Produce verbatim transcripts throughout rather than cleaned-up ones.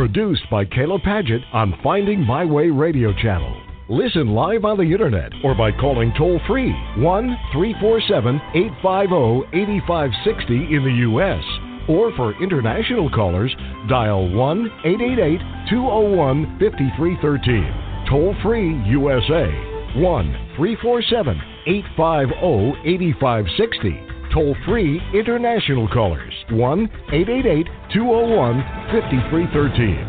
Produced by Kayla Paget on Finding My Way Radio Channel. Listen live on the internet or by calling toll-free one three four seven, eight five zero, eight five six zero in the U S Or for international callers, dial one eight eight eight, two zero one, five three one three. Toll-free U S A, one three four seven, eight five zero, eight five six zero. Toll-free international callers, one eight eight eight, two zero one, five three one three.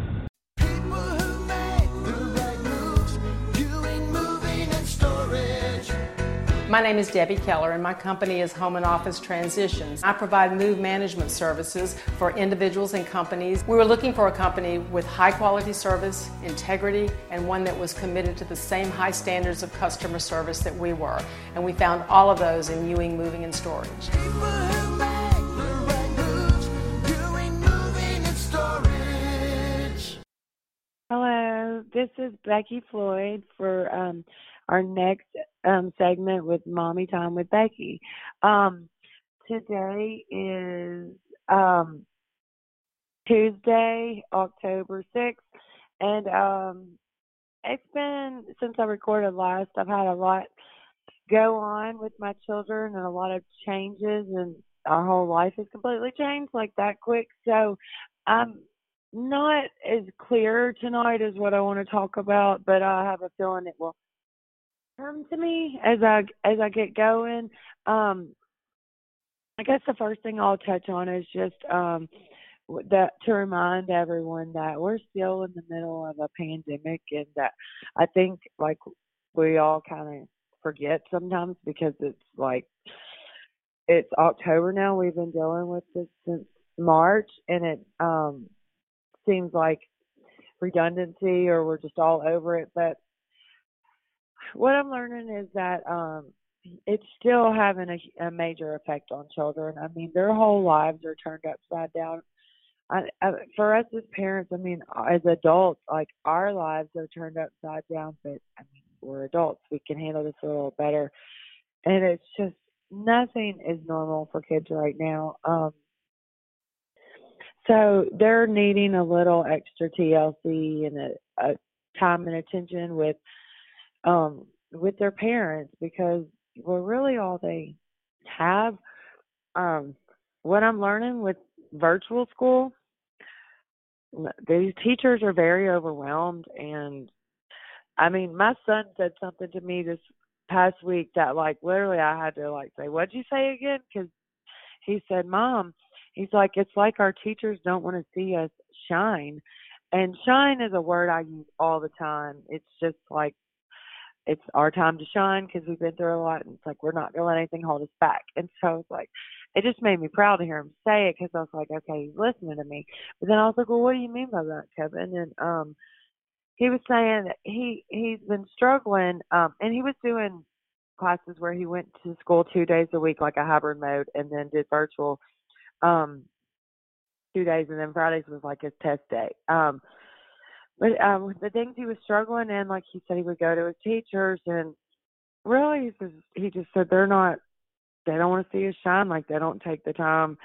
My name is Debbie Keller, and my company is Home and Office Transitions. I provide move management services for individuals and companies. We were looking for a company with high quality service, integrity, and one that was committed to the same high standards of customer service that we were. And we found all of those in Ewing Moving and Storage. Hello, this is Becky Floyd for um, our next um, segment with Mommy Time with Becky. Um, today is um, Tuesday, October sixth, and um, it's been, since I recorded last, I've had a lot go on with my children and a lot of changes, and our whole life has completely changed like that quick. So I'm not as clear tonight as what I want to talk about, but I have a feeling it will come to me as I as I get going. Um, I guess the first thing I'll touch on is just um, that to remind everyone that we're still in the middle of a pandemic, and that I think like we all kind of forget sometimes because it's like it's October now. We've been dealing with this since March, and it um, seems like redundancy or we're just all over it, but what I'm learning is that um, it's still having a, a major effect on children. I mean, their whole lives are turned upside down. I, I, for us as parents, I mean, as adults, like our lives are turned upside down, but I mean, we're adults. We can handle this a little better. And it's just nothing is normal for kids right now. Um, so they're needing a little extra T L C and a, a time and attention with Um, with their parents, because we're really all they have. Um, what I'm learning with virtual school, these teachers are very overwhelmed. And I mean, my son said something to me this past week that like literally I had to like say, "What'd you say again?" Because he said, "Mom," he's like, "it's like our teachers don't want to see us shine." And shine is a word I use all the time. It's just like, it's our time to shine because we've been through a lot, and it's like we're not going to let anything hold us back. And so it's like, it just made me proud to hear him say it, because I was like, okay, he's listening to me. But then I was like, well, what do you mean by that, Kevin? And um, he was saying that he, he's been struggling, um, and he was doing classes where he went to school two days a week, like a hybrid mode, and then did virtual um, two days, and then Fridays was like his test day. Um But um, the things he was struggling in, like he said, he would go to his teachers, and really, he says, he just said they're not, they don't want to see us shine. Like, they don't take the time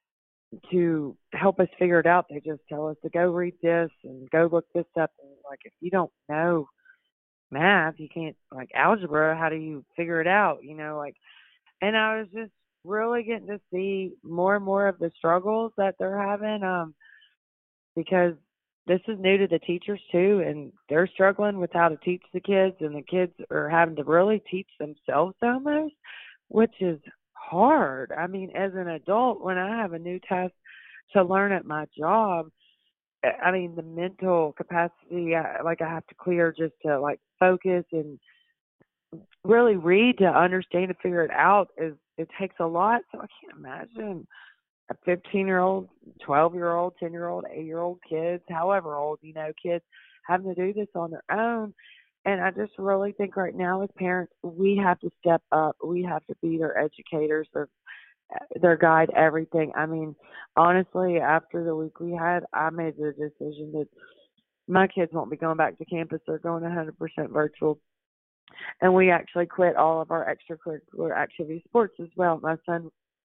to help us figure it out. They just tell us to go read this and go look this up. And like, if you don't know math, you can't, like algebra, how do you figure it out? You know, like, and I was just really getting to see more and more of the struggles that they're having, um, because this is new to the teachers too, and they're struggling with how to teach the kids, and the kids are having to really teach themselves almost, which is hard. I mean, as an adult, when I have a new task to learn at my job, I mean, the mental capacity, I, like I have to clear just to like focus and really read to understand and figure it out, is it takes a lot. So I can't imagine a fifteen-year-old, twelve-year-old, ten-year-old, eight-year-old kids, however old, you know, kids having to do this on their own. And I just really think right now as parents, we have to step up. We have to be their educators, their, their guide, everything. I mean, honestly, after the week we had, I made the decision that my kids won't be going back to campus. They're going one hundred percent virtual. And we actually quit all of our extracurricular activity sports as well. My son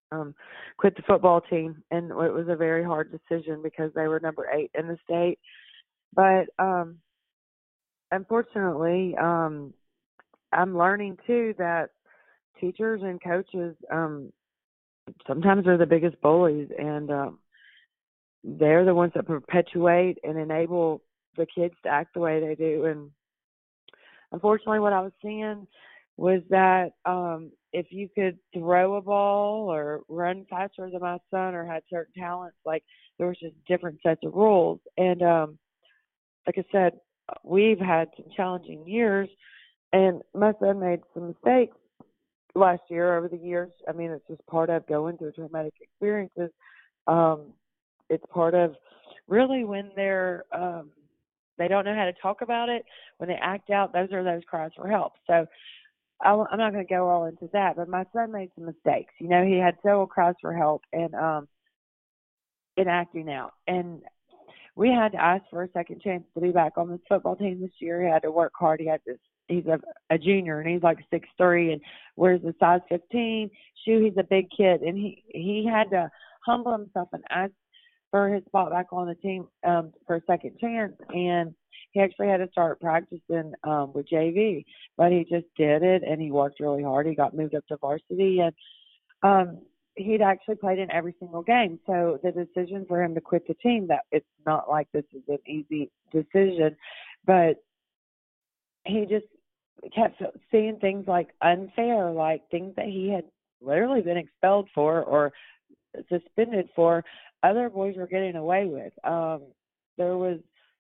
um, quit the football team, and it was a very hard decision because they were number eight in the state. But um, unfortunately, um, I'm learning too that teachers and coaches um, sometimes are the biggest bullies, and um, they're the ones that perpetuate and enable the kids to act the way they do. And unfortunately, what I was seeing was that um, if you could throw a ball or run faster than my son or had certain talents, like there was just different sets of rules. And um, like I said, we've had some challenging years, and my son made some mistakes last year over the years. I mean, it's just part of going through traumatic experiences. Um, it's part of really when they're um, they don't know how to talk about it, when they act out, those are those cries for help. So I, I'm not going to go all into that, but my son made some mistakes. You know, he had several cries for help and um, in acting out. And we had to ask for a second chance to be back on this football team this year. He had to work hard. He had this. He's a, a junior, and he's like six three and wears a size fifteen shoe. He's a big kid, and he he had to humble himself and ask for his spot back on the team um, for a second chance. And he actually had to start practicing um, with J V, but he just did it, and he worked really hard. He got moved up to varsity, and um, he'd actually played in every single game. So the decision for him to quit the team, that it's not like this is an easy decision, but he just kept seeing things like unfair, like things that he had literally been expelled for or suspended for, other boys were getting away with. Um, there was,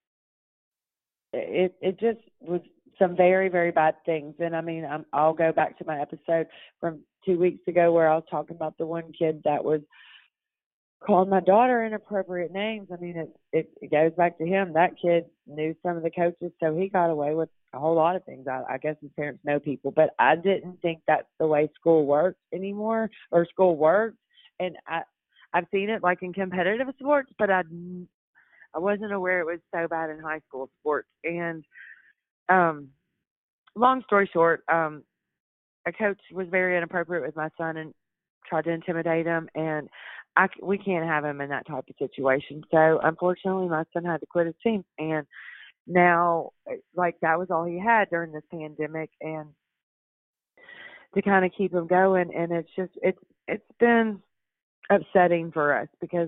it, it just was some very, very bad things. And I mean, I'm, I'll go back to my episode from two weeks ago where I was talking about the one kid that was calling my daughter inappropriate names. I mean, it, it, it goes back to him. That kid knew some of the coaches, so he got away with a whole lot of things. I, I guess his parents know people, but I didn't think that's the way school works anymore, or school works. And I, I've seen it like in competitive sports, but I, I wasn't aware it was so bad in high school sports. And um, long story short, um, a coach was very inappropriate with my son and tried to intimidate him, and I, we can't have him in that type of situation. So unfortunately, my son had to quit his team, and now, like, that was all he had during this pandemic, and to kind of keep him going. And it's just, it's, it's been upsetting for us because,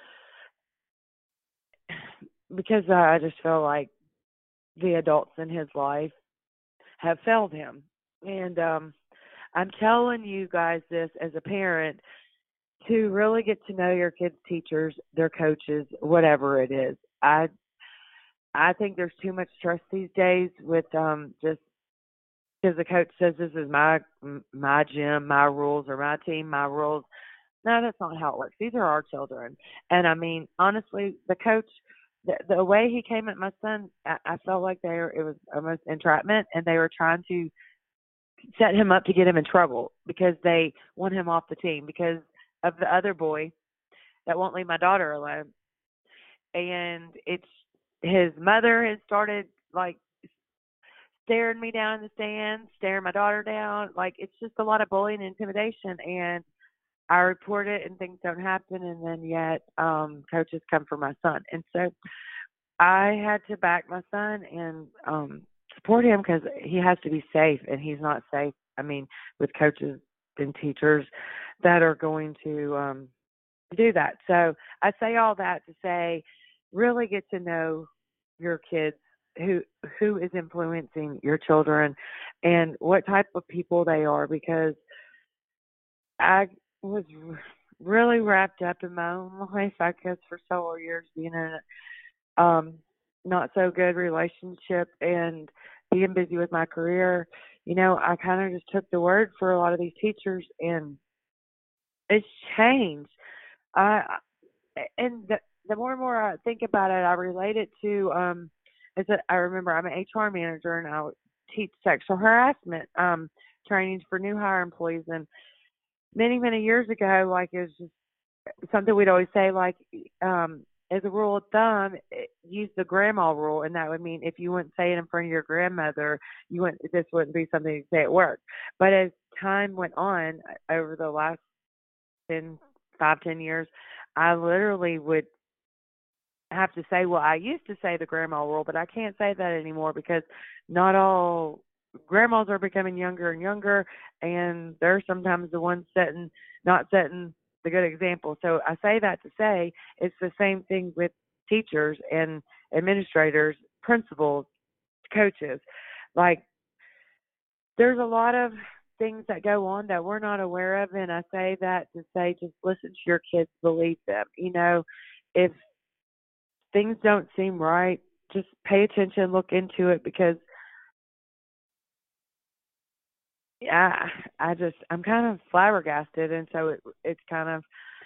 because uh, I just feel like the adults in his life have failed him. And um, I'm telling you guys this as a parent, to really get to know your kids' teachers, their coaches, whatever it is. I I think there's too much trust these days with um, just because the coach says this is my my gym, my rules, or my team, my rules. No, that's not how it works. These are our children. And, I mean, honestly, the coach, the, the way he came at my son, I, I felt like they were, it was almost entrapment, and they were trying to set him up to get him in trouble because they want him off the team because of the other boy that won't leave my daughter alone. And it's his mother has started, like, staring me down in the stands, staring my daughter down. Like, it's just a lot of bullying and intimidation. And I report it and things don't happen, and then yet um, coaches come for my son. And so I had to back my son and um, support him because he has to be safe, and he's not safe, I mean, with coaches and teachers that are going to um, do that. So I say all that to say, really get to know your kids, who who is influencing your children and what type of people they are, because I was really wrapped up in my own life, I guess, for several years, being in a um, not so good relationship and being busy with my career. You know, I kind of just took the word for a lot of these teachers, and it's changed. I and the, the more and more I think about it, I relate it to. Um, is that I remember I'm an H R manager, and I teach sexual harassment um, trainings for new hire employees. And many many years ago, like, it was just something we'd always say, like, um, as a rule of thumb, use the grandma rule, and that would mean if you wouldn't say it in front of your grandmother, you wouldn't. This wouldn't be something you say at work. But as time went on over the last ten, five, ten years, I literally would have to say, well, I used to say the grandma rule, but I can't say that anymore because not all grandmas are becoming younger and younger, and they're sometimes the ones setting, not setting the good example. So I say that to say it's the same thing with teachers and administrators, principals, coaches. Like, there's a lot of things that go on that we're not aware of, and I say that to say just listen to your kids, believe them. You know, if things don't seem right, just pay attention, look into it, because yeah, I just I'm kind of flabbergasted, and so it it's kind of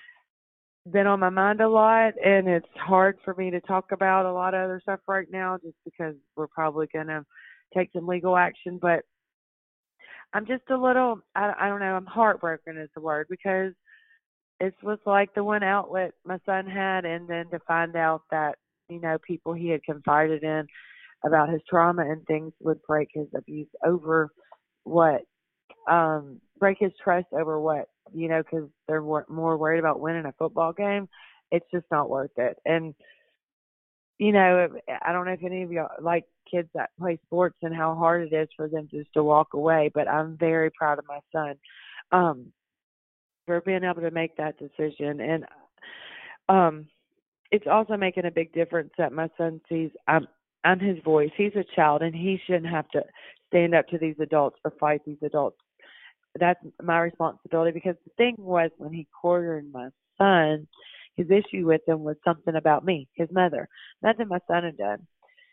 been on my mind a lot, and it's hard for me to talk about a lot of other stuff right now just because we're probably going to take some legal action. But I'm just a little, I, I don't know, I'm heartbroken is the word, because it was like the one outlet my son had, and then to find out that, you know, people he had confided in about his trauma and things would break his abuse over what, um, break his trust over what, you know, because they're more worried about winning a football game. It's just not worth it. And, you know, I don't know if any of y'all like kids that play sports and how hard it is for them just to walk away, but I'm very proud of my son um, for being able to make that decision. And um, it's also making a big difference that my son sees I'm, I'm his voice. He's a child, and he shouldn't have to stand up to these adults or fight these adults. That's my responsibility, because the thing was, when he cornered my son, his issue with him was something about me, his mother, nothing my son had done.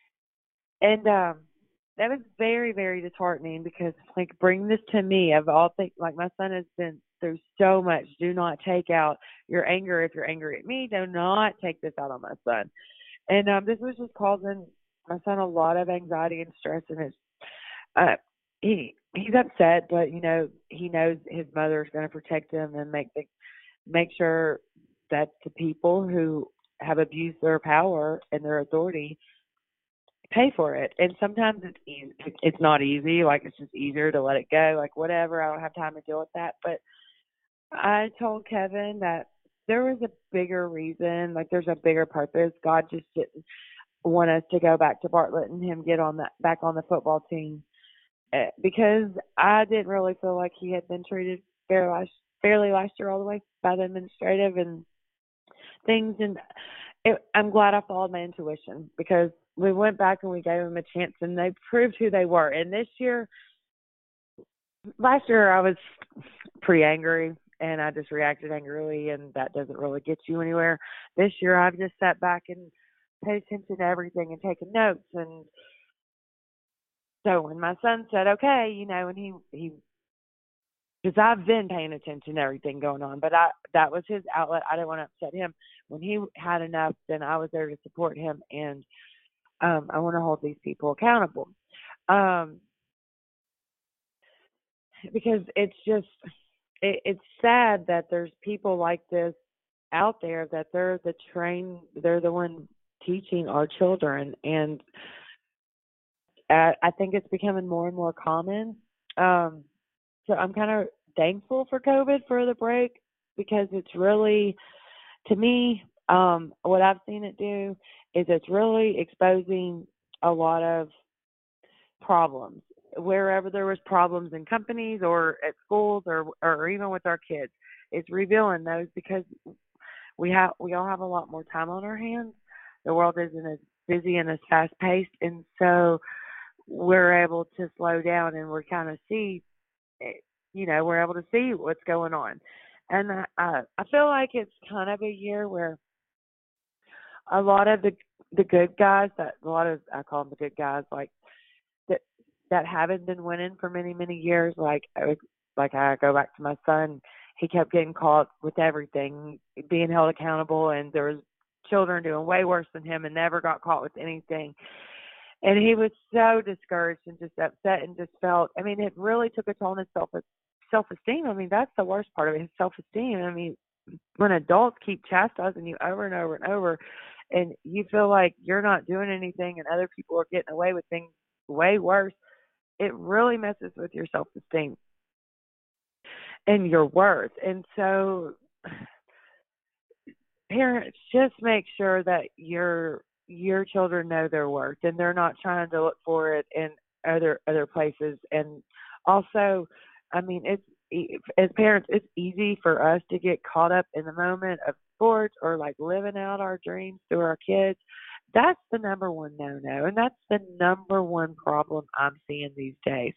And um, that was very, very disheartening, because, like, bring this to me of all things. Like, my son has been through so much. Do not take out your anger. If you're angry at me, do not take this out on my son. And um, this was just causing my son a lot of anxiety and stress, and it's uh, he he's upset, but, you know, he knows his mother is going to protect him and make the, make sure that the people who have abused their power and their authority pay for it. And sometimes it's easy. It's not easy. Like, it's just easier to let it go. Like, whatever, I don't have time to deal with that. But I told Kevin that there was a bigger reason. Like, there's a bigger purpose. God just didn't want us to go back to Bartlett and him get on that back on the football team, because I didn't really feel like he had been treated fair last, fairly last year all the way by the administrative and things. And it, I'm glad I followed my intuition, because we went back and we gave them a chance, and they proved who they were. And this year, last year I was pretty angry, and I just reacted angrily, and that doesn't really get you anywhere. This year I've just sat back and paid attention to everything and taken notes. And so when my son said, okay, you know, and he, he, because I've been paying attention to everything going on, but I, that was his outlet. I didn't want to upset him. When he had enough, then I was there to support him, and um, I want to hold these people accountable. Um, because it's just, it, it's sad that there's people like this out there, that they're the train, they're the one teaching our children. And uh, I think it's becoming more and more common. Um, so I'm kind of thankful for COVID, for the break, because it's really, to me, um, what I've seen it do is it's really exposing a lot of problems. Wherever there was problems in companies or at schools or or even with our kids, it's revealing those, because we have we all have a lot more time on our hands. The world isn't as busy and as fast paced, and so we're able to slow down, and we're kind of see, you know, we're able to see what's going on. And I I feel like it's kind of a year where a lot of the the good guys, that a lot of I call them the good guys, like that that haven't been winning for many many years. Like like I go back to my son, he kept getting caught with everything, being held accountable, and there was children doing way worse than him and never got caught with anything. And he was so discouraged and just upset, and just felt, I mean, it really took a toll on his self self-esteem. I mean, that's the worst part of it, his self-esteem. I mean, when adults keep chastising you over and over and over, and you feel like you're not doing anything and other people are getting away with things way worse, it really messes with your self-esteem and your worth. And so parents, just make sure that your your children know their worth and they're not trying to look for it in other other places. And also, I mean, it's e- as parents, it's easy for us to get caught up in the moment of sports or like living out our dreams through our kids. That's the number one no no, and that's the number one problem I'm seeing these days.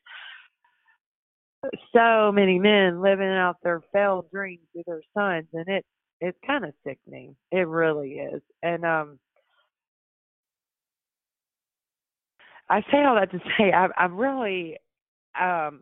So many men living out their failed dreams with their sons, and it it's kind of sickening. It really is. And um, I say all that to say I, I'm really um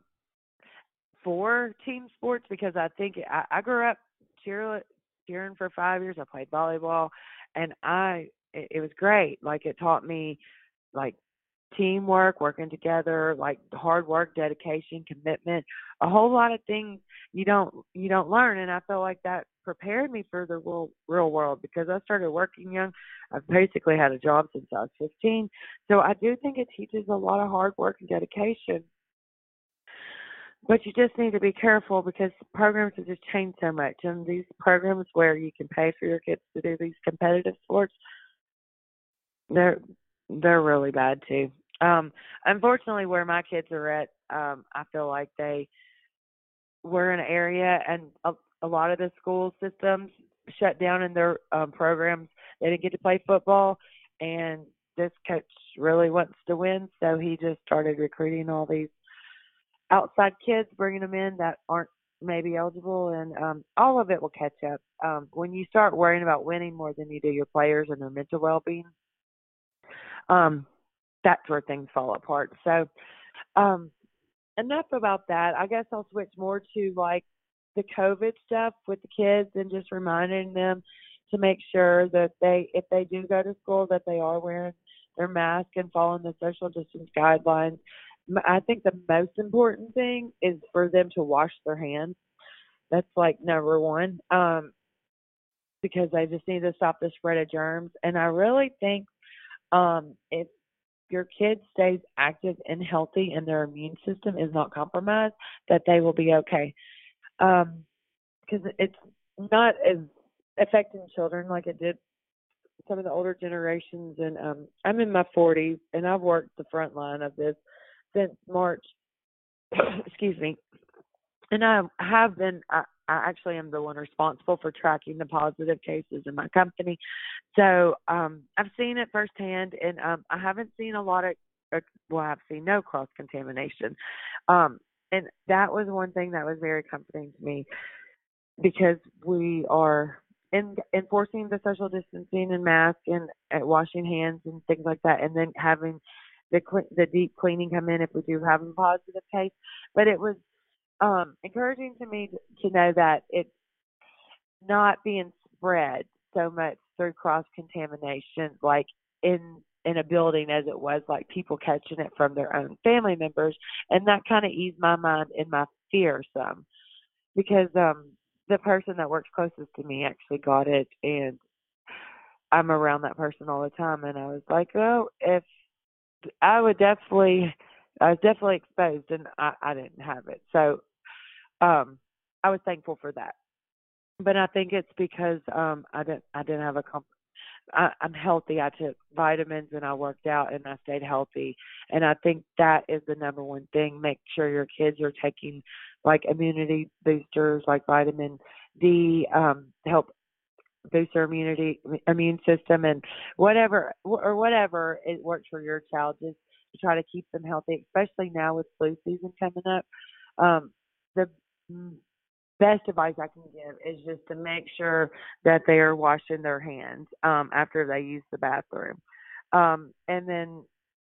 for team sports because I think I, I grew up cheer, cheering for five years. I played volleyball, and I it, it was great. Like it taught me like teamwork, working together, like hard work, dedication, commitment, a whole lot of things you don't you don't learn. And I feel like that prepared me for the real real world because I started working young. I've basically had a job since I was fifteen. So I do think it teaches a lot of hard work and dedication. But you just need to be careful because programs have just changed so much. And these programs where you can pay for your kids to do these competitive sports, they're they're really bad too. Um, unfortunately, where my kids are at, um, I feel like they were in an area, and a, a lot of the school systems shut down in their um, programs. They didn't get to play football, and this coach really wants to win, so he just started recruiting all these outside kids, bringing them in that aren't maybe eligible, and um, all of it will catch up. Um, when you start worrying about winning more than you do your players and their mental well-being, um, that's where things fall apart. So um, enough about that. I guess I'll switch more to like the COVID stuff with the kids and just reminding them to make sure that they, if they do go to school, that they are wearing their mask and following the social distance guidelines. I think the most important thing is for them to wash their hands. That's like number one, um, because they just need to stop the spread of germs. And I really think um, if your kid stays active and healthy and their immune system is not compromised, that they will be okay. Um, because it's not as affecting children like it did some of the older generations. And um, I'm in my forties, and I've worked the front line of this since March. Excuse me. And I have been, I, I actually am the one responsible for tracking the positive cases in my company. So um, I've seen it firsthand, and um, I haven't seen a lot of, uh, well, I've seen no cross-contamination. Um, and that was one thing that was very comforting to me because we are in, enforcing the social distancing and mask and uh, washing hands and things like that, and then having the the deep cleaning come in if we do have a positive case. But it was um, encouraging to me to, to know that it's not being spread so much through cross contamination, like in in a building as it was like people catching it from their own family members, and that kind of eased my mind and my fear some because um, the person that works closest to me actually got it, and I'm around that person all the time, and I was like, oh, if I would definitely, I was definitely exposed, and I, I didn't have it. So um, I was thankful for that. But I think it's because um, I didn't, I didn't have a comp- I, I'm healthy. I took vitamins and I worked out and I stayed healthy. And I think that is the number one thing. Make sure your kids are taking like immunity boosters, like vitamin D, um, to help boost their immunity, immune system, and whatever or whatever it works for your child. Just to try to keep them healthy, especially now with flu season coming up. Um, the best advice I can give is just to make sure that they are washing their hands um, after they use the bathroom. Um, and then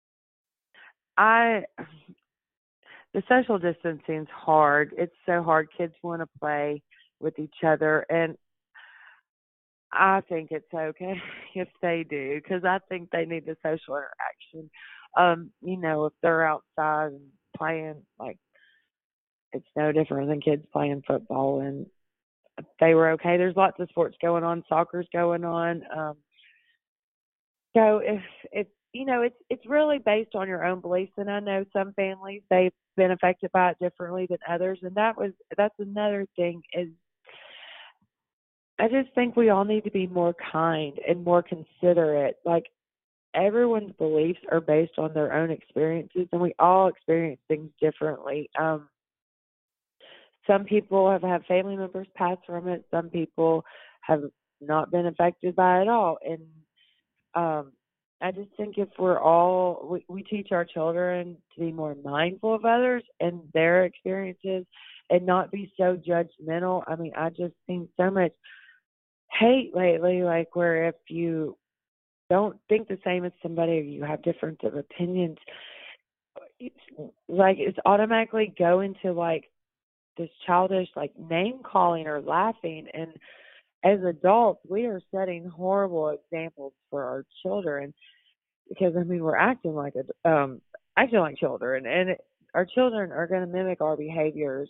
I, the social distancing is hard. It's so hard. Kids want to play with each other, and I think it's okay if they do because I think they need the social interaction. Um, you know, if they're outside and playing, like it's no different than kids playing football, and they were okay. There's lots of sports going on, soccer's going on. Um, so if if you know, it's it's really based on your own beliefs. And I know some families they've been affected by it differently than others, and that was that's another thing is I just think we all need to be more kind and more considerate. Like, everyone's beliefs are based on their own experiences, and we all experience things differently. Um, some people have had family members pass from it. Some people have not been affected by it at all. And um, I just think if we're all, we, we teach our children to be more mindful of others and their experiences and not be so judgmental. I mean, I just seen so much hate lately, like where if you don't think the same as somebody or you have different of opinions, it's like it's automatically go into like this childish like name calling or laughing. And as adults, we are setting horrible examples for our children because I mean we're acting like a um acting like children, and it, our children are going to mimic our behaviors.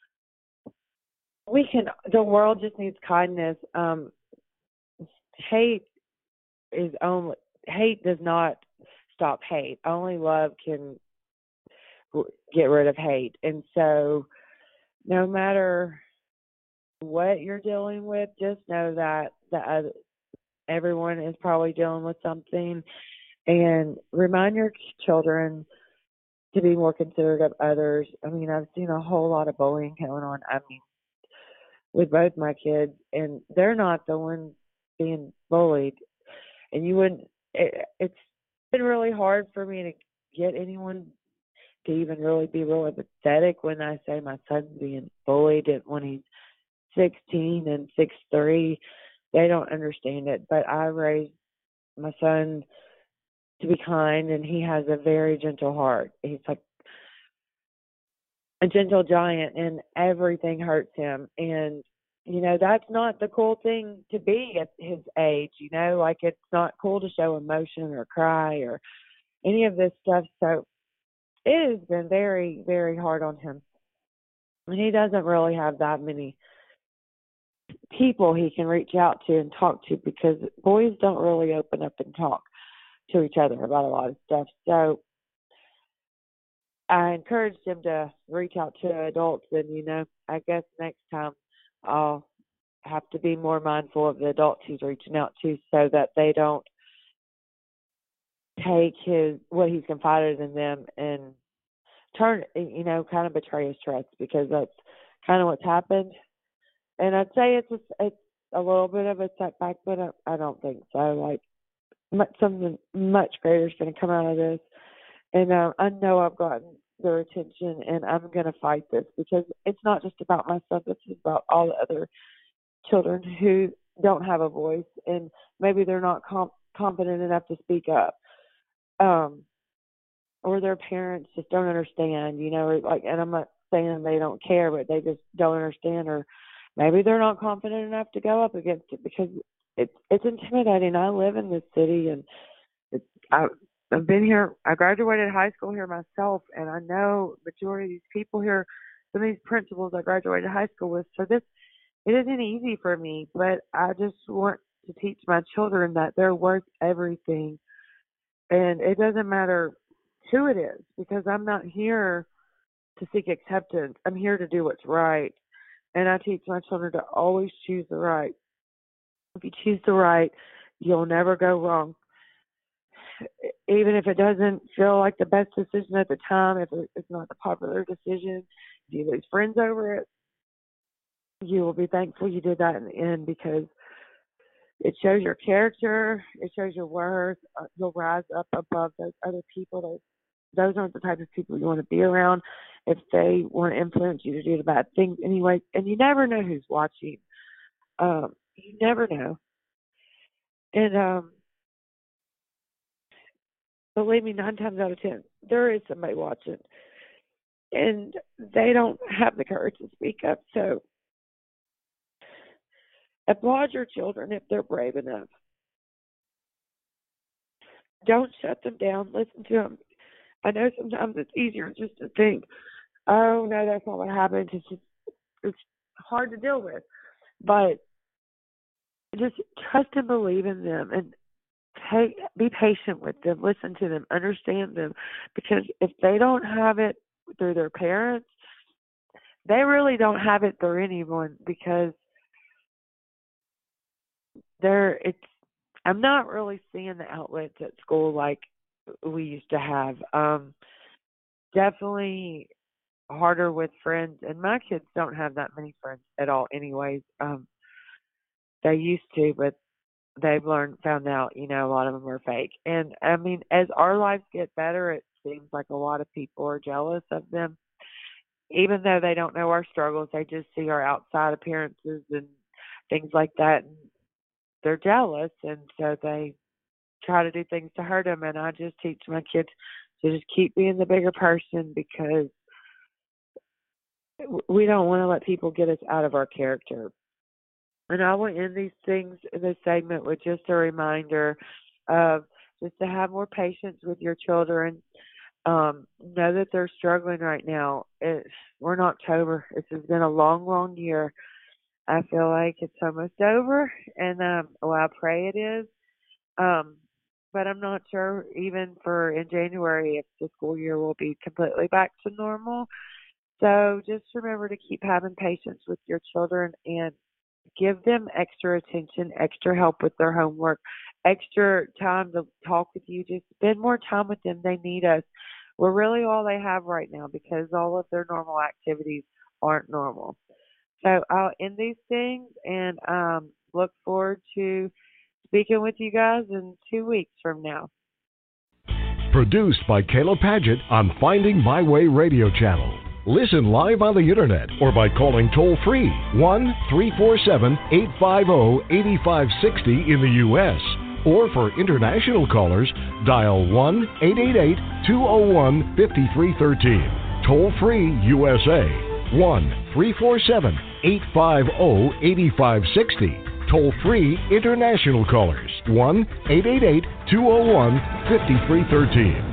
We can. The world just needs kindness. Um, hate is only hate does not stop hate. Only love can get rid of hate. And so, no matter what you're dealing with, just know that that everyone is probably dealing with something, and remind your children to be more considerate of others. I mean, I've seen a whole lot of bullying going on. I mean, with both my kids, and they're not the ones being bullied. And you wouldn't. It, it's been really hard for me to get anyone to even really be real empathetic when I say my son's being bullied when he's sixteen and six three. They don't understand it, but I raised my son to be kind, and he has a very gentle heart. He's like a gentle giant, and everything hurts him. And you know, that's not the cool thing to be at his age, you know, like it's not cool to show emotion or cry or any of this stuff. So it has been very, very hard on him. And he doesn't really have that many people he can reach out to and talk to because boys don't really open up and talk to each other about a lot of stuff. So I encouraged him to reach out to adults, and, you know, I guess next time I'll have to be more mindful of the adults he's reaching out to so that they don't take his what he's confided in them and turn, you know, kind of betray his trust, because that's kind of what's happened. And I'd say it's a, it's a little bit of a setback, but I, I don't think so. Like much, something much greater is going to come out of this. And uh, I know I've gotten their attention, and I'm going to fight this because it's not just about myself. It's about all the other children who don't have a voice, and maybe they're not com- confident enough to speak up, um, or their parents just don't understand, you know, or like, and I'm not saying they don't care, but they just don't understand, or maybe they're not confident enough to go up against it because it's it's intimidating. I live in this city, and it's, I, I've been here. I graduated high school here myself, and I know majority of these people here, some of these principals I graduated high school with. So this it isn't easy for me, but I just want to teach my children that they're worth everything, and it doesn't matter who it is, because I'm not here to seek acceptance. I'm here to do what's right. And I teach my children to always choose the right. If you choose the right, you'll never go wrong. Even if it doesn't feel like the best decision at the time, if it's not the popular decision, if you lose friends over it, you will be thankful you did that in the end, because it shows your character, it shows your worth. Uh, you'll rise up above those other people. Those, those aren't the type of people you want to be around if they want to influence you to do the bad things anyway. And you never know who's watching. Um, you never know. And um, believe me, nine times out of ten, there is somebody watching. And they don't have the courage to speak up. So applaud your children if they're brave enough. Don't shut them down. Listen to them. I know sometimes it's easier just to think, oh, no, that's not what happened. It's just, it's hard to deal with. But just trust and believe in them, and take, be patient with them. Listen to them. Understand them. Because if they don't have it through their parents, they really don't have it through anyone, because there it's I'm not really seeing the outlets at school like we used to have. Um, definitely harder with friends, and my kids don't have that many friends at all anyways. Um, they used to, but they've learned, found out, you know, a lot of them are fake. And I mean, as our lives get better, it seems like a lot of people are jealous of them. Even though they don't know our struggles, they just see our outside appearances and things like that. And they're jealous, and so they try to do things to hurt them. And I just teach my kids to just keep being the bigger person, because we don't want to let people get us out of our character. And I will end these things in this segment with just a reminder of just to have more patience with your children. Um, know that they're struggling right now. It's, we're in October. This has been a long, long year. I feel like it's almost over, and um, well, I pray it is. Um, but I'm not sure even for in January if the school year will be completely back to normal. So just remember to keep having patience with your children and give them extra attention, extra help with their homework, extra time to talk with you. Just spend more time with them. They need us. We're really all they have right now, because all of their normal activities aren't normal. So I'll end these things and um, look forward to speaking with you guys in two weeks from now. Produced by Kayla Padgett on Finding My Way Radio Channel. Listen live on the internet or by calling toll-free one three four seven, eight five zero, eight five six zero in the U S Or for international callers, dial one eight eight eight, two zero one, five three one three. Toll-free U S A, one three four seven, eight five zero, eight five six zero. Toll-free international callers, one eight eight eight, two zero one, five three one three.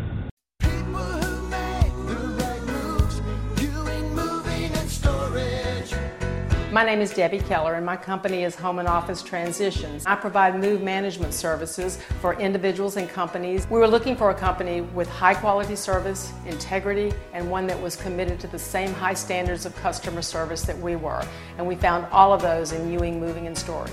My name is Debbie Keller, and my company is Home and Office Transitions. I provide move management services for individuals and companies. We were looking for a company with high quality service, integrity, and one that was committed to the same high standards of customer service that we were. And we found all of those in Ewing Moving and Storage.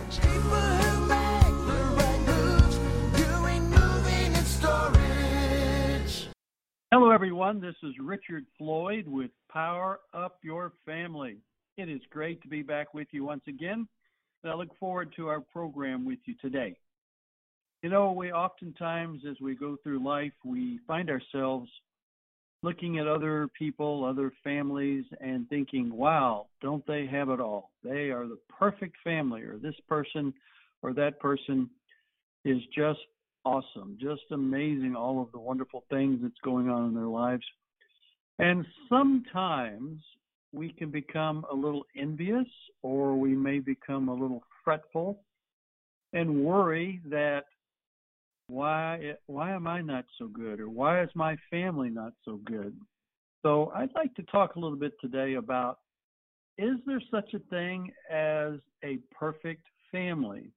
Hello everyone, this is Richard Floyd with Power Up Your Family. It is great to be back with you once again, and I look forward to our program with you today. You know, we oftentimes, as we go through life, we find ourselves looking at other people, other families, and thinking, wow, don't they have it all? They are the perfect family, or this person or that person is just awesome, just amazing, all of the wonderful things that's going on in their lives. And sometimes we can become a little envious, or we may become a little fretful and worry that why why am I not so good, or why is my family not so good? So I'd like to talk a little bit today about, is there such a thing as a perfect family?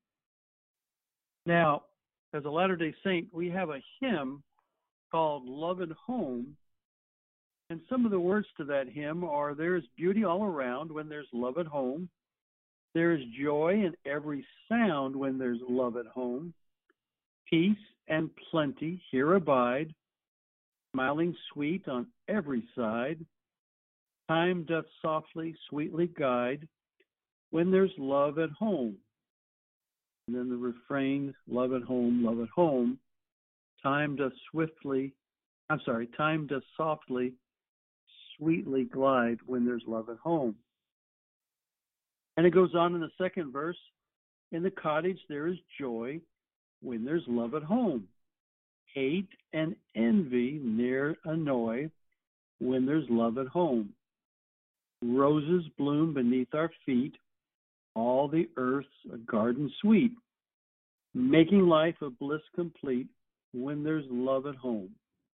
Now, as a Latter-day Saint, we have a hymn called Love at Home. And some of the words to that hymn are, there's beauty all around when there's love at home. There's joy in every sound when there's love at home. Peace and plenty here abide, smiling sweet on every side. Time doth softly, sweetly guide when there's love at home. And then the refrain, love at home, love at home. Time doth swiftly, I'm sorry, time doth softly, sweetly glide when there's love at home. And it goes on in the second verse, in the cottage there is joy when there's love at home. Hate and envy ne'er annoy when there's love at home. Roses bloom beneath our feet, all the earth's a garden sweet, making life a bliss complete when there's love at home.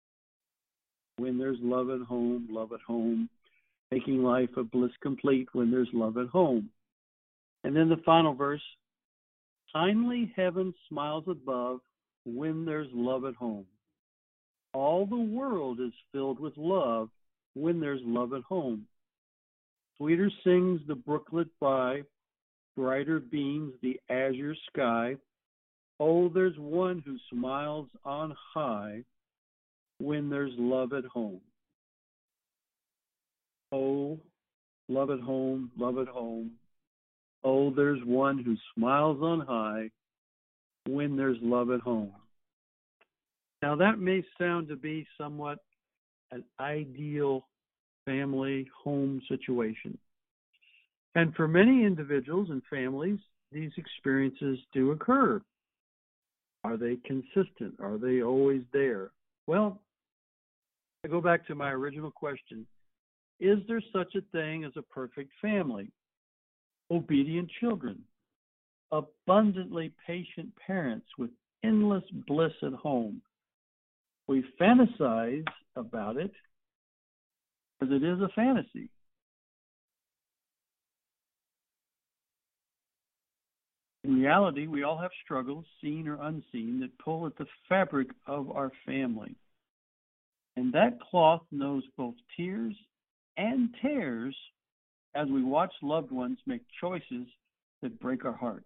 When there's love at home, love at home, making life a bliss complete when there's love at home. And then the final verse, kindly heaven smiles above when there's love at home. All the world is filled with love when there's love at home. Sweeter sings the brooklet by brighter beams the azure sky. Oh, there's one who smiles on high when there's love at home. Oh, love at home, love at home. Oh, there's one who smiles on high when there's love at home. Now, that may sound to be somewhat an ideal family home situation. And for many individuals and families, these experiences do occur. Are they consistent? Are they always there? Well, I go back to my original question. Is there such a thing as a perfect family? Obedient children, abundantly patient parents with endless bliss at home. We fantasize about it because it is a fantasy. In reality, we all have struggles, seen or unseen, that pull at the fabric of our family. And that cloth knows both tears and tears as we watch loved ones make choices that break our hearts.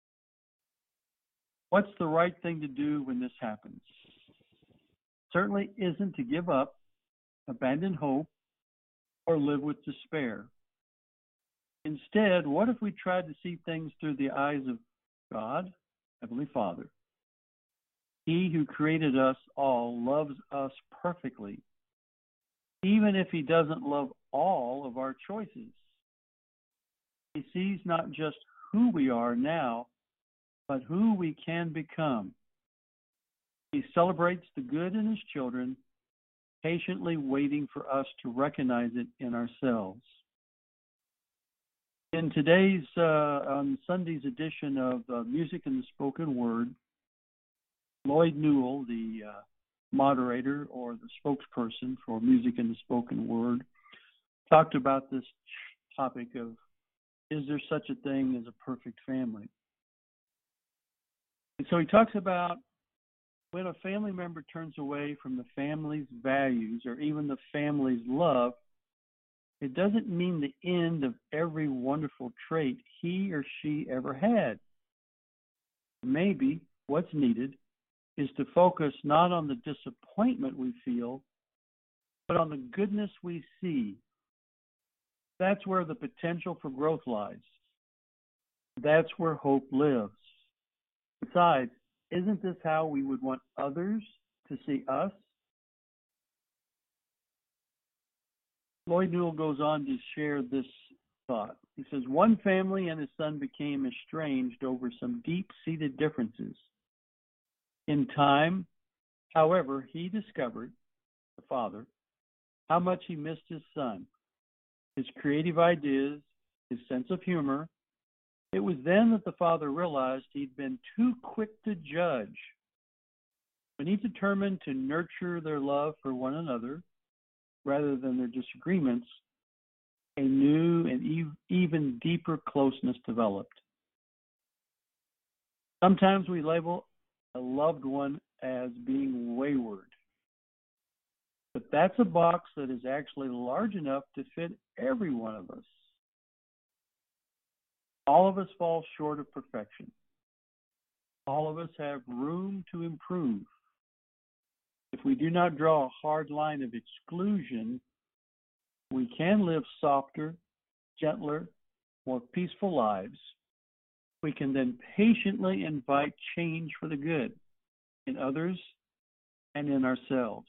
What's the right thing to do when this happens? Certainly isn't to give up, abandon hope, or live with despair. Instead, what if we tried to see things through the eyes of God, Heavenly Father? He who created us all loves us perfectly, even if He doesn't love all of our choices. He sees not just who we are now, but who we can become. He celebrates the good in His children, patiently waiting for us to recognize it in ourselves. In today's, uh, on Sunday's edition of uh, Music and the Spoken Word, Lloyd Newell, the uh, moderator or the spokesperson for Music and the Spoken Word, talked about this topic of, is there such a thing as a perfect family? And so he talks about when a family member turns away from the family's values or even the family's love, it doesn't mean the end of every wonderful trait he or she ever had. Maybe what's needed is to focus not on the disappointment we feel, but on the goodness we see. That's where the potential for growth lies. That's where hope lives. Besides, isn't this how we would want others to see us? Lloyd Newell goes on to share this thought. He says, one family and his son became estranged over some deep-seated differences. In time, however, he discovered, the father, how much he missed his son, his creative ideas, his sense of humor. It was then that the father realized he'd been too quick to judge. When he determined to nurture their love for one another, rather than their disagreements, a new and e- even deeper closeness developed. Sometimes we label a loved one as being wayward, but that's a box that is actually large enough to fit every one of us. All of us fall short of perfection. All of us have room to improve. If we do not draw a hard line of exclusion, we can live softer, gentler, more peaceful lives. We can then patiently invite change for the good in others and in ourselves.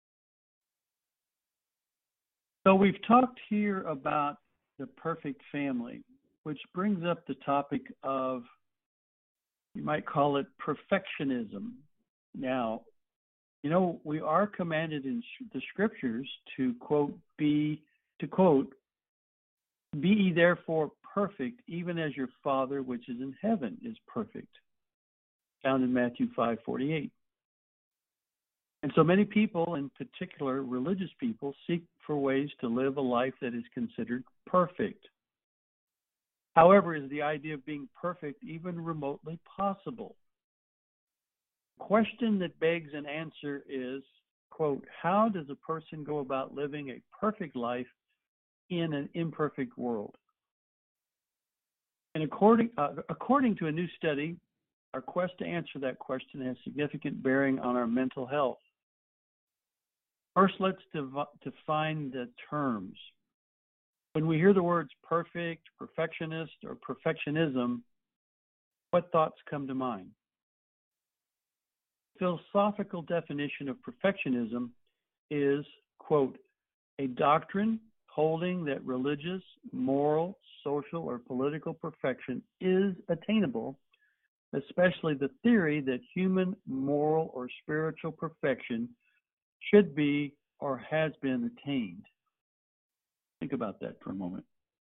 So we've talked here about the perfect family, which brings up the topic of, you might call it perfectionism. Now, you know, we are commanded in the scriptures to quote, be, to quote, be ye therefore perfect, even as your Father which is in heaven is perfect, found in Matthew five forty-eight. And so many people, in particular religious people, seek for ways to live a life that is considered perfect. However, is the idea of being perfect even remotely possible? The question that begs an answer is, quote, how does a person go about living a perfect life in an imperfect world? And according, uh, according to a new study, our quest to answer that question has significant bearing on our mental health. First, let's dev- define the terms. When we hear the words perfect, perfectionist, or perfectionism, what thoughts come to mind? The philosophical definition of perfectionism is, quote, a doctrine holding that religious, moral, social, or political perfection is attainable, especially the theory that human moral or spiritual perfection should be or has been attained. Think about that for a moment.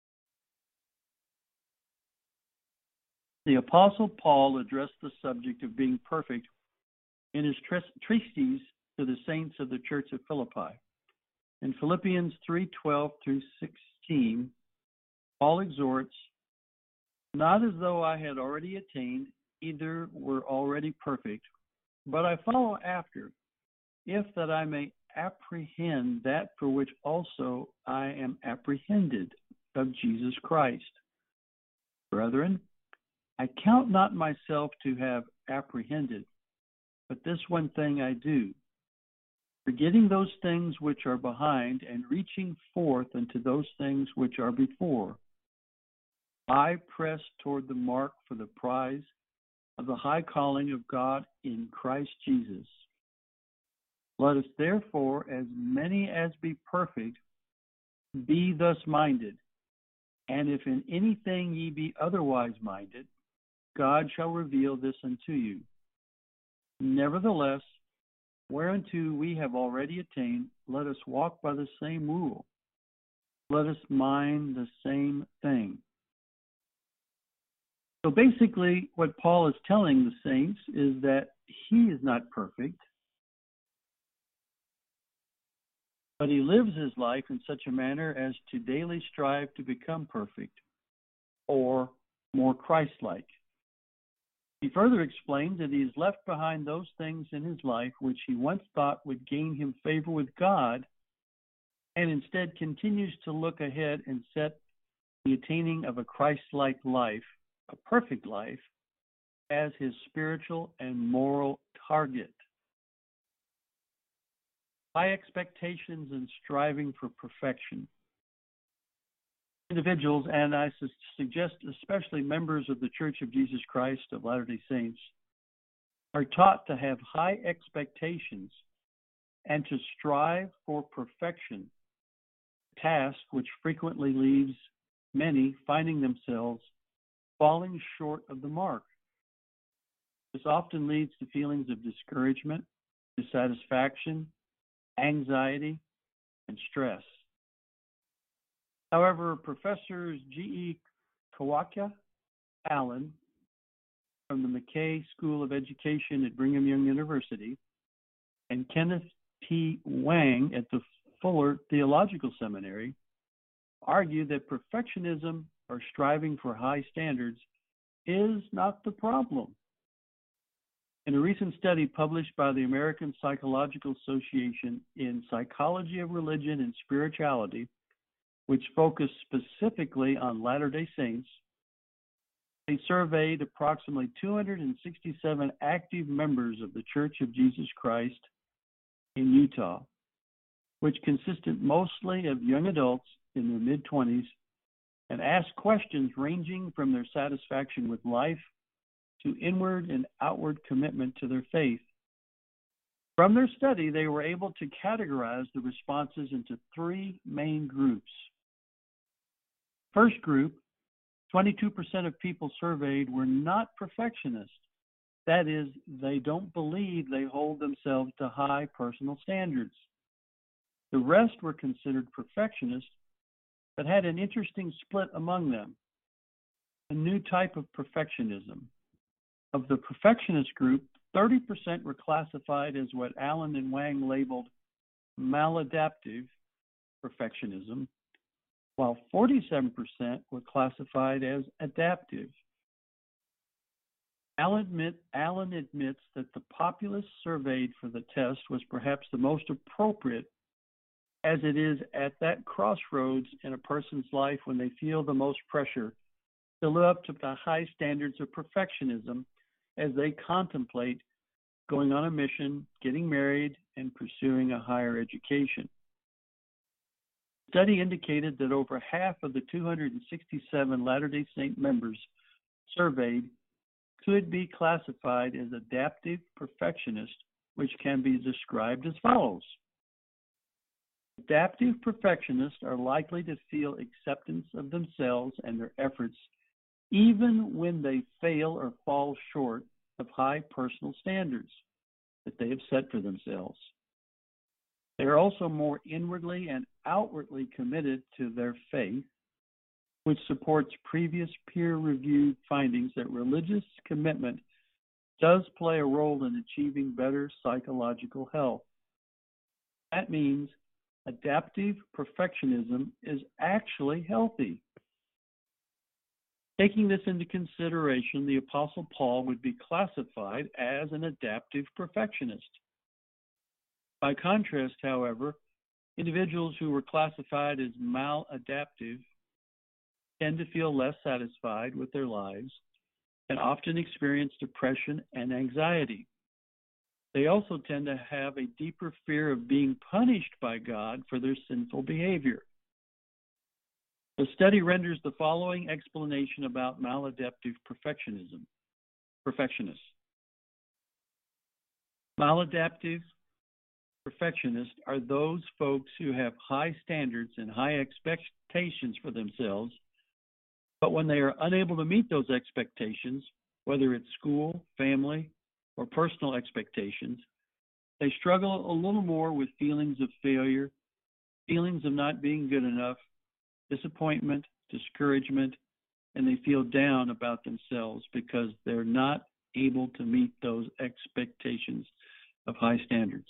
The Apostle Paul addressed the subject of being perfect in his treatise to the saints of the church of Philippi. In Philippians three twelve through sixteen, Paul exhorts, not as though I had already attained, either were already perfect, but I follow after, if that I may apprehend that for which also I am apprehended of Jesus Christ. Brethren, I count not myself to have apprehended, but this one thing I do, forgetting those things which are behind and reaching forth unto those things which are before. I press toward the mark for the prize of the high calling of God in Christ Jesus. Let us therefore, as many as be perfect, be thus minded. And if in anything ye be otherwise minded, God shall reveal this unto you. Nevertheless, whereunto we have already attained, let us walk by the same rule. Let us mind the same thing. So basically, what Paul is telling the saints is that he is not perfect, but he lives his life in such a manner as to daily strive to become perfect or more Christ-like. He further explains that he has left behind those things in his life which he once thought would gain him favor with God, and instead continues to look ahead and set the attaining of a Christ-like life, a perfect life, as his spiritual and moral target. High expectations and striving for perfection. Individuals, and I su- suggest especially members of the Church of Jesus Christ of Latter-day Saints, are taught to have high expectations and to strive for perfection, a task which frequently leaves many finding themselves falling short of the mark. This often leads to feelings of discouragement, dissatisfaction, anxiety, and stress. However, Professors G E Kawaka Allen from the McKay School of Education at Brigham Young University and Kenneth T. Wang at the Fuller Theological Seminary argue that perfectionism or striving for high standards is not the problem. In a recent study published by the American Psychological Association in Psychology of Religion and Spirituality, which focused specifically on Latter-day Saints, they surveyed approximately two hundred sixty-seven active members of the Church of Jesus Christ in Utah, which consisted mostly of young adults in their mid-twenties, and asked questions ranging from their satisfaction with life to inward and outward commitment to their faith. From their study, they were able to categorize the responses into three main groups. First group, twenty-two percent of people surveyed were not perfectionists. That is, they don't believe they hold themselves to high personal standards. The rest were considered perfectionists, but had an interesting split among them, a new type of perfectionism. Of the perfectionist group, thirty percent were classified as what Allen and Wang labeled maladaptive perfectionism, while forty-seven percent were classified as adaptive. Allen, admit, Allen admits that the populace surveyed for the test was perhaps the most appropriate, as it is at that crossroads in a person's life when they feel the most pressure to live up to the high standards of perfectionism as they contemplate going on a mission, getting married, and pursuing a higher education. The study indicated that over half of the two hundred sixty-seven Latter-day Saint members surveyed could be classified as adaptive perfectionists, which can be described as follows. Adaptive perfectionists are likely to feel acceptance of themselves and their efforts even when they fail or fall short of high personal standards that they have set for themselves. They are also more inwardly and outwardly committed to their faith, which supports previous peer-reviewed findings that religious commitment does play a role in achieving better psychological health. That means adaptive perfectionism is actually healthy. Taking this into consideration, the Apostle Paul would be classified as an adaptive perfectionist. By contrast, however, individuals who were classified as maladaptive tend to feel less satisfied with their lives and often experience depression and anxiety. They also tend to have a deeper fear of being punished by God for their sinful behavior. The study renders the following explanation about maladaptive perfectionism. Perfectionists. Maladaptive perfectionists are those folks who have high standards and high expectations for themselves, but when they are unable to meet those expectations, whether it's school, family, or personal expectations, they struggle a little more with feelings of failure, feelings of not being good enough, disappointment, discouragement, and they feel down about themselves because they're not able to meet those expectations of high standards.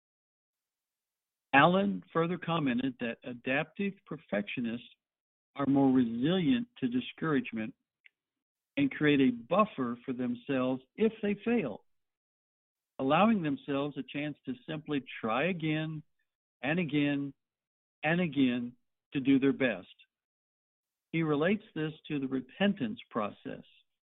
Allen further commented that adaptive perfectionists are more resilient to discouragement and create a buffer for themselves if they fail, allowing themselves a chance to simply try again and again and again to do their best. He relates this to the repentance process.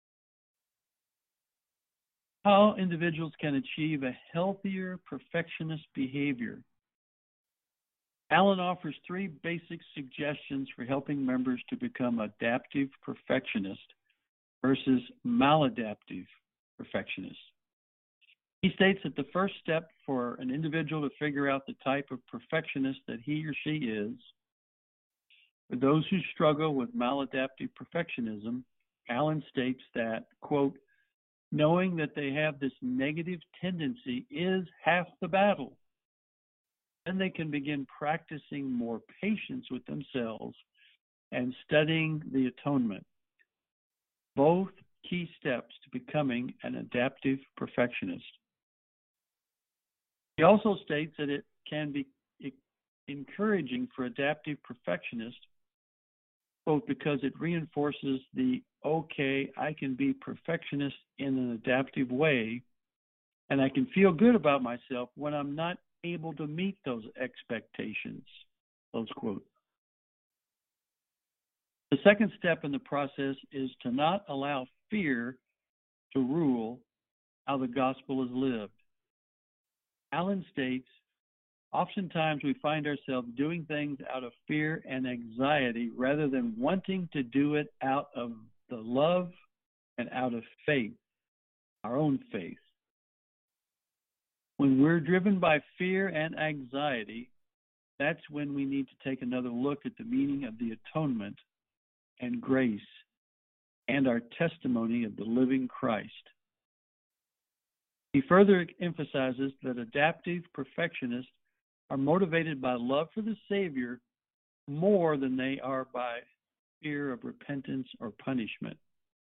How individuals can achieve a healthier perfectionist behavior. Allen offers three basic suggestions for helping members to become adaptive perfectionists versus maladaptive perfectionists. He states that the first step for an individual to figure out the type of perfectionist that he or she is, for those who struggle with maladaptive perfectionism, Allen states that, quote, knowing that they have this negative tendency is half the battle. Then they can begin practicing more patience with themselves and studying the atonement. Both key steps to becoming an adaptive perfectionist. He also states that it can be encouraging for adaptive perfectionists, both because it reinforces the, okay, I can be perfectionist in an adaptive way, and I can feel good about myself when I'm not able to meet those expectations, close quote. The second step in the process is to not allow fear to rule how the gospel is lived. Allen states, oftentimes we find ourselves doing things out of fear and anxiety rather than wanting to do it out of the love and out of faith, our own faith. When we're driven by fear and anxiety, that's when we need to take another look at the meaning of the atonement and grace and our testimony of the living Christ. He further emphasizes that adaptive perfectionists are motivated by love for the Savior more than they are by fear of repentance or punishment.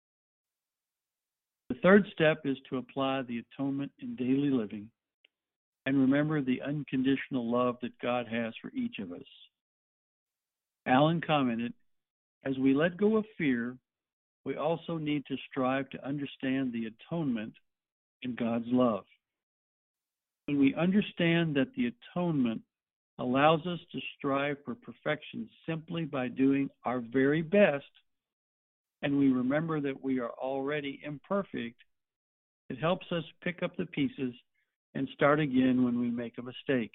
The third step is to apply the atonement in daily living and remember the unconditional love that God has for each of us. Allen commented, as we let go of fear, we also need to strive to understand the atonement in God's love. When we understand that the atonement allows us to strive for perfection simply by doing our very best, and we remember that we are already imperfect, it helps us pick up the pieces and start again when we make a mistake.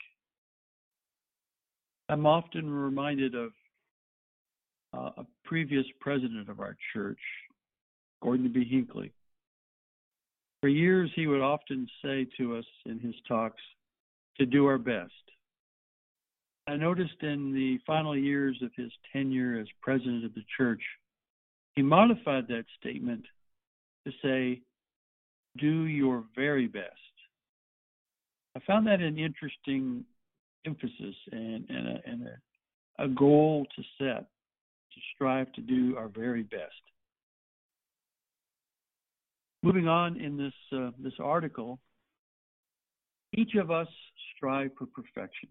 I'm often reminded of uh, a previous president of our church, Gordon B. Hinckley. For years, he would often say to us in his talks to do our best. I noticed in the final years of his tenure as president of the church, he modified that statement to say, do your very best. I found that an interesting emphasis and, and, a, and a, a goal to set, to strive to do our very best. Moving on in this uh, this article, each of us strive for perfection.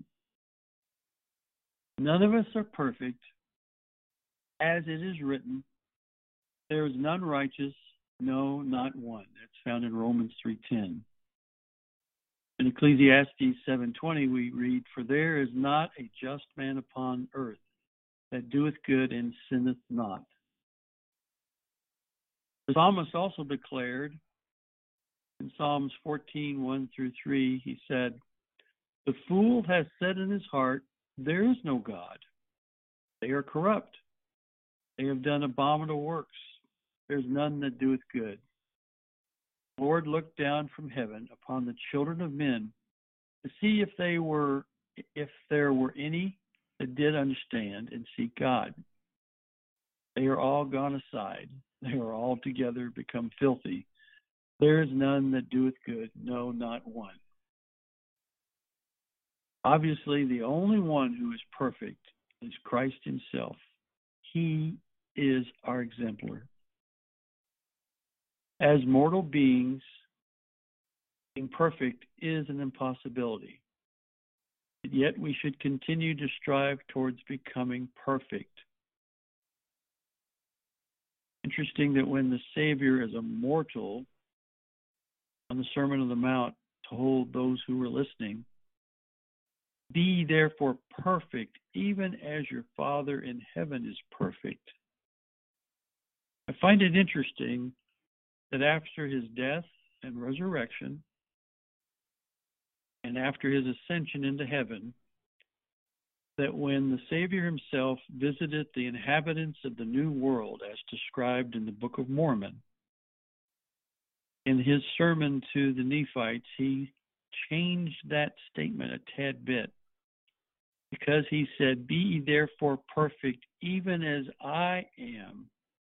None of us are perfect. As it is written, there is none righteous, no, not one. That's found in Romans three ten. In Ecclesiastes seven twenty, we read, for there is not a just man upon earth that doeth good and sinneth not. The psalmist also declared in Psalms fourteen, one through three, he said, the fool has said in his heart, there is no God. They are corrupt. They have done abominable works. There's none that doeth good. The Lord looked down from heaven upon the children of men to see if they were, if there were any that did understand and seek God. They are all gone aside. They are altogether become filthy. There is none that doeth good, no, not one. Obviously, the only one who is perfect is Christ himself. He is our exemplar. As mortal beings, being perfect is an impossibility. Yet we should continue to strive towards becoming perfect. Interesting that when the Savior as a mortal on the Sermon on the Mount told those who were listening, be therefore perfect, even as your Father in heaven is perfect. I find it interesting that after his death and resurrection, and after his ascension into heaven, that when the Savior himself visited the inhabitants of the New World, as described in the Book of Mormon, in his sermon to the Nephites, he changed that statement a tad bit, because he said, be ye therefore perfect, even as I am.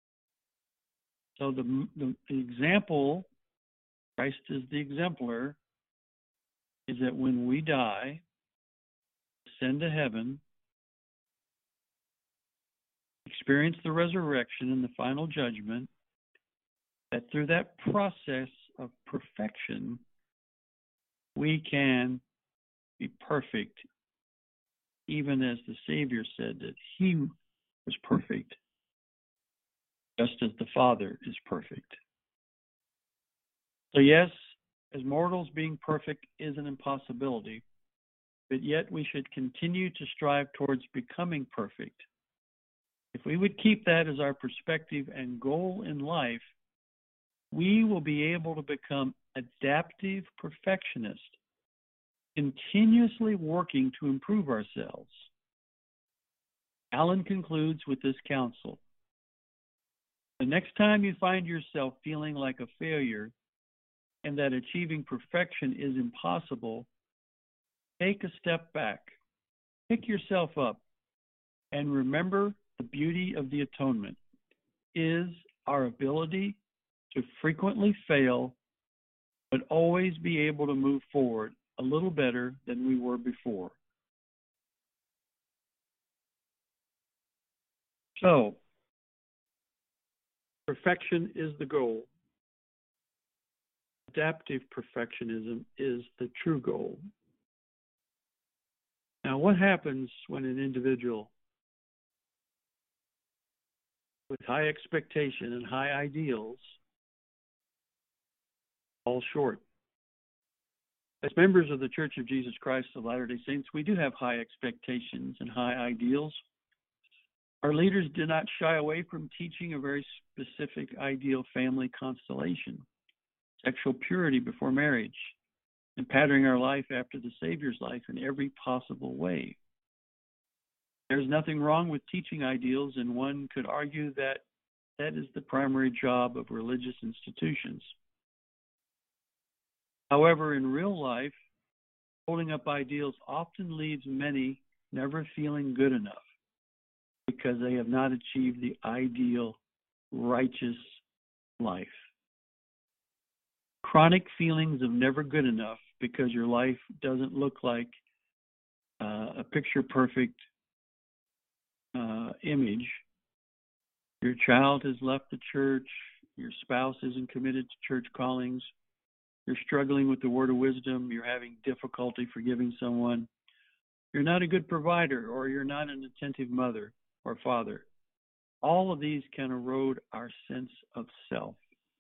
So the, the, the example, Christ is the exemplar, is that when we die, ascend to heaven, experience the resurrection and the final judgment, that through that process of perfection, we can be perfect, even as the Savior said that he was perfect, just as the Father is perfect. So yes, as mortals, being perfect is an impossibility, but yet we should continue to strive towards becoming perfect. If we would keep that as our perspective and goal in life, we will be able to become adaptive perfectionists, continuously working to improve ourselves. Allen concludes with this counsel. The next time you find yourself feeling like a failure and that achieving perfection is impossible, take a step back, pick yourself up, and remember the beauty of the atonement is our ability to frequently fail, but always be able to move forward a little better than we were before. So, perfection is the goal. Adaptive perfectionism is the true goal. Now, what happens when an individual with high expectation and high ideals falls short? As members of the Church of Jesus Christ of Latter-day Saints, we do have high expectations and high ideals. Our leaders did not shy away from teaching a very specific ideal family constellation, sexual purity before marriage, and patterning our life after the Savior's life in every possible way. There's nothing wrong with teaching ideals, and one could argue that that is the primary job of religious institutions. However, in real life, holding up ideals often leaves many never feeling good enough because they have not achieved the ideal, righteous life. Chronic feelings of never good enough because your life doesn't look like uh, a picture-perfect uh, image. Your child has left the church. Your spouse isn't committed to church callings. You're struggling with the word of wisdom. You're having difficulty forgiving someone. You're not a good provider, or you're not an attentive mother or father. All of these can erode our sense of self.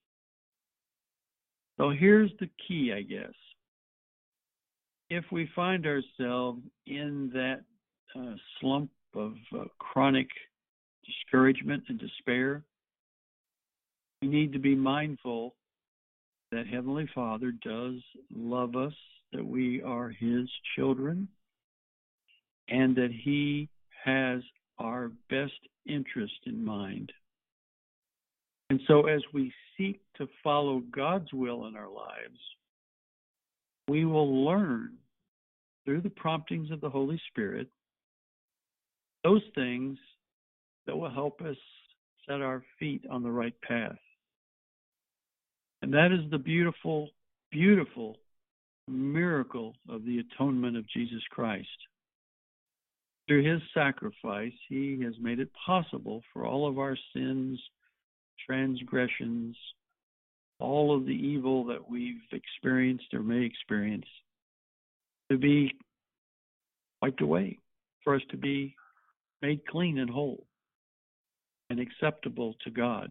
So here's the key, I guess. If we find ourselves in that uh, slump of uh, chronic discouragement and despair, we need to be mindful that Heavenly Father does love us, that we are His children, and that He has our best interest in mind. And so as we seek to follow God's will in our lives, we will learn through the promptings of the Holy Spirit those things that will help us set our feet on the right path. And that is the beautiful, beautiful miracle of the atonement of Jesus Christ. Through His sacrifice, He has made it possible for all of our sins, transgressions, all of the evil that we've experienced or may experience to be wiped away, for us to be made clean and whole and acceptable to God.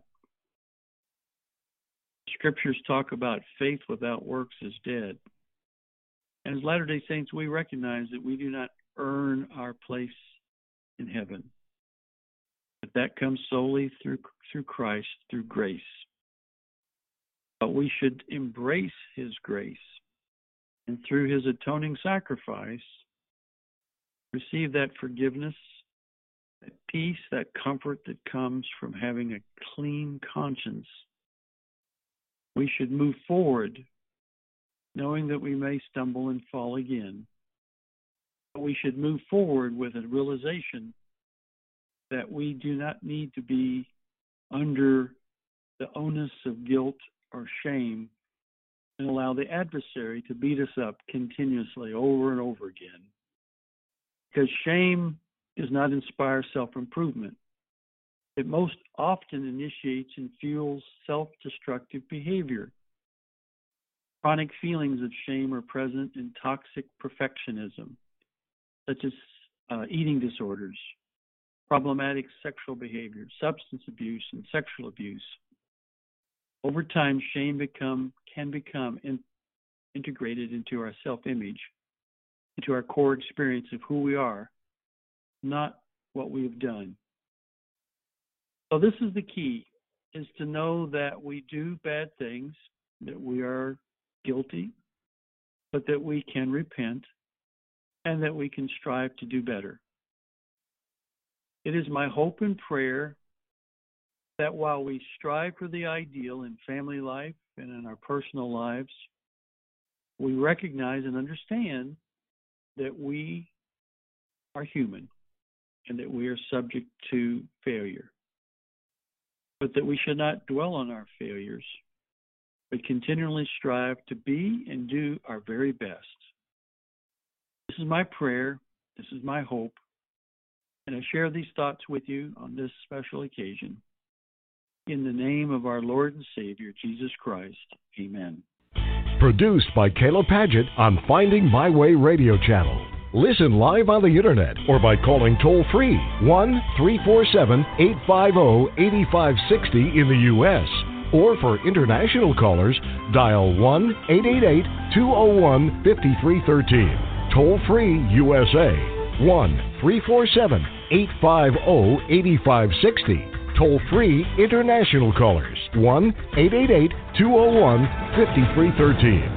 Scriptures talk about faith without works is dead. And as Latter-day Saints, we recognize that we do not earn our place in heaven. But that comes solely through through Christ, through grace. But we should embrace His grace, and through His atoning sacrifice, receive that forgiveness, that peace, that comfort that comes from having a clean conscience. We should move forward, knowing that we may stumble and fall again. But we should move forward with a realization that we do not need to be under the onus of guilt or shame and allow the adversary to beat us up continuously over and over again. Because shame does not inspire self-improvement. It most often initiates and fuels self-destructive behavior. Chronic feelings of shame are present in toxic perfectionism, such as uh, eating disorders, problematic sexual behavior, substance abuse, and sexual abuse. Over time, shame become can become in, integrated into our self-image, into our core experience of who we are, not what we have done. So this is the key, is to know that we do bad things, that we are guilty, but that we can repent and that we can strive to do better. It is my hope and prayer that while we strive for the ideal in family life and in our personal lives, we recognize and understand that we are human and that we are subject to failure. But that we should not dwell on our failures, but continually strive to be and do our very best. This is my prayer. This is my hope. And I share these thoughts with you on this special occasion. In the name of our Lord and Savior, Jesus Christ. Amen. Produced by Caleb Paget on Finding My Way Radio Channel. Listen live on the Internet or by calling toll-free one three four seven, eight five zero, eight five six zero in the U S Or for international callers, dial one eight eight eight, two zero one, five three one three. Toll-free U S A, one three four seven, eight five zero, eight five six zero. Toll free international callers one eight eight eight, two zero one, five three one three.